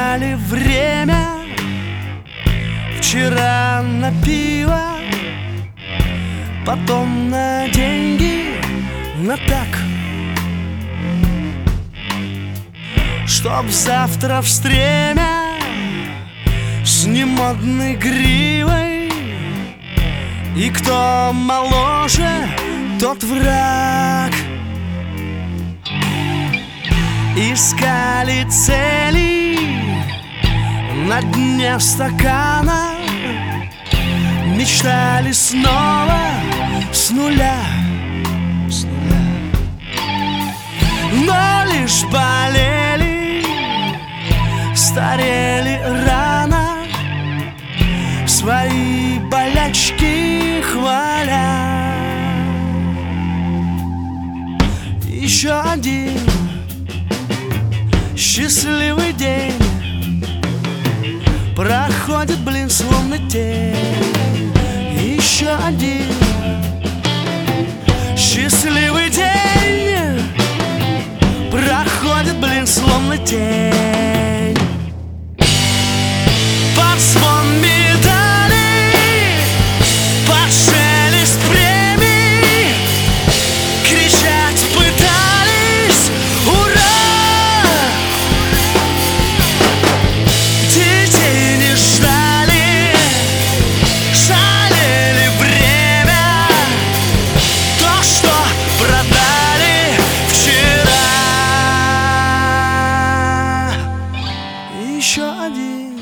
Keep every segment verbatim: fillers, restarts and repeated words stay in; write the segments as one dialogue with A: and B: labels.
A: Искали время вчера на пиво, потом на деньги, на так, чтоб завтра в стремя с немодной гривой. И кто моложе, тот враг. Искали цели на дне стакана, мечтали снова с нуля, с нуля. Но лишь болели, старели рано, свои болячки хваля. Еще один счастливый день проходит, блин, словно тень. Еще один счастливый день проходит, блин, словно тень. Под звон медалей, под шелест премий кричать пытались ура! Детей не ждали, жалели время, то, что продали вчера. Еще один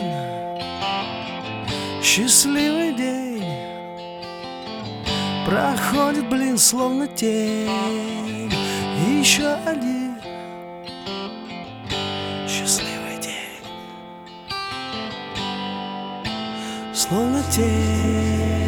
A: счастливый день проходит, блин, словно тень. Еще один счастливый день, словно тень.